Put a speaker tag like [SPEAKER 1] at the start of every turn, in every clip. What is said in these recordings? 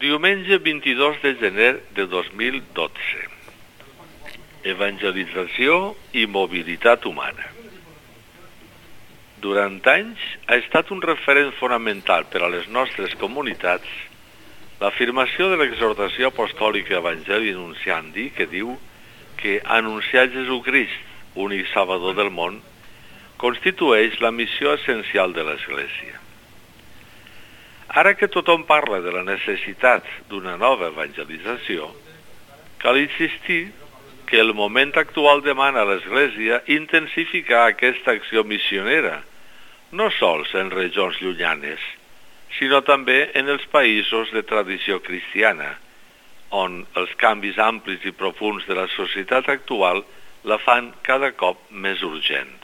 [SPEAKER 1] Diumenge 22 de gener de 2012. Evangelització i mobilitat humana. Durant anys ha estat un referent fonamental per a les nostres comunitats l'afirmació de l'exhortació apostòlica Evangeli Nunciandi, que diu que anunciar Jesucrist, únic Salvador del món, constitueix la missió essencial de l'Església. Ara que tothom parla de la necessitat d'una nova evangelització, cal insistir que el moment actual demana a l'Església intensificar aquesta acció missionera, no sols en regions llunyanes, sinó també en els països de tradició cristiana, on els canvis amplis i profunds de la societat actual la fan cada cop més urgent.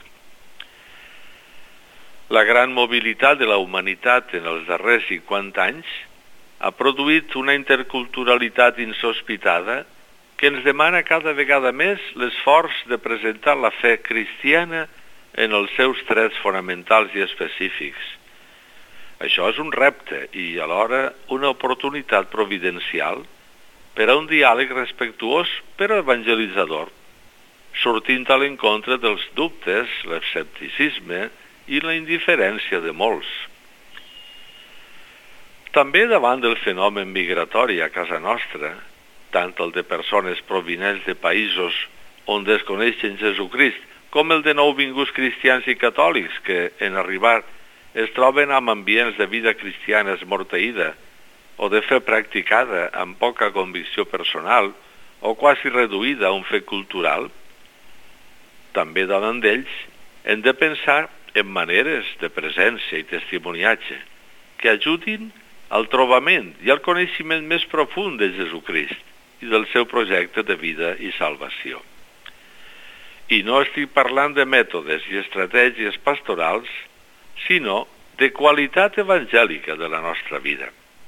[SPEAKER 1] La gran mobilitat de la humanitat en els darrers 50 anys ha produït una interculturalitat insospitada que ens demana cada vegada més l'esforç de presentar la fe cristiana en els seus trets fonamentals i específics. Això és un repte i, alhora, una oportunitat providencial per a un diàleg respectuós però evangelitzador, sortint a l'encontre dels dubtes, l'escepticisme i la indiferència de molts. També davant del fenomen migratori a casa nostra, tant el de persones provinents de països on desconeixen Jesucrist com el de nouvinguts cristians i catòlics que, en arribar, es troben amb ambients de vida cristiana esmorteïda o de fe practicada amb poca convicció personal o quasi reduïda a un fet cultural, també davant d'ells hem de pensar en maneres de presència i testimoniatge que ajudin al trobament i al coneixement més profund de Jesucrist i del seu projecte de vida i salvació. I no estic parlant de mètodes i estratègies pastorals, sinó de qualitat evangèlica de la nostra vida.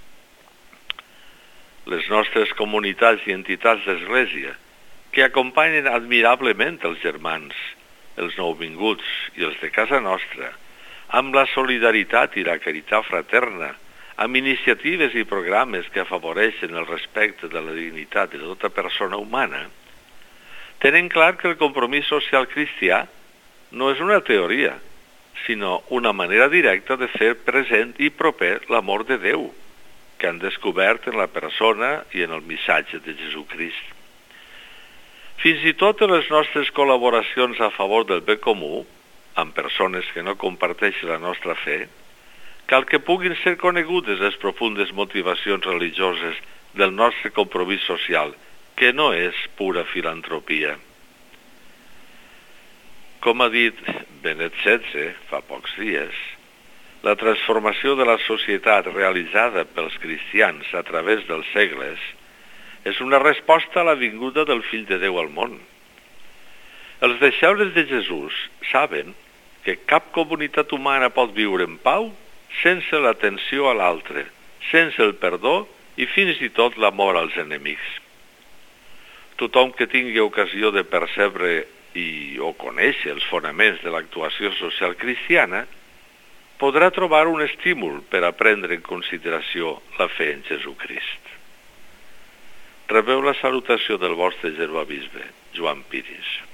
[SPEAKER 1] Les nostres comunitats i entitats d'Església, que acompanyen admirablement els germans, els nouvinguts i els de casa nostra, amb la solidaritat i la caritat fraterna, amb iniciatives i programes que afavoreixen el respecte de la dignitat de tota persona humana, tenen clar que el compromís social cristià no és una teoria, sinó una manera directa de fer present i proper l'amor de Déu, que han descobert en la persona i en el missatge de Jesucrist. Fins i tot en les nostres col·laboracions a favor del bé comú, amb persones que no comparteixen la nostra fe, cal que puguin ser conegudes les profundes motivacions religioses del nostre compromís social, que no és pura filantropia. Com ha dit Benet XVI fa pocs dies, la transformació de la societat realitzada pels cristians a través dels segles és una resposta a la vinguda del Fill de Déu al món. Els deixebles de Jesús saben que cap comunitat humana pot viure en pau sense l'atenció a l'altre, sense el perdó i fins i tot l'amor als enemics. Tothom que tingui ocasió de percebre o conèixer els fonaments de l'actuació social cristiana podrà trobar un estímul per a prendre en consideració la fe en Jesucrist. Rebeu la salutació del vostre germà bisbe, Joan Piris.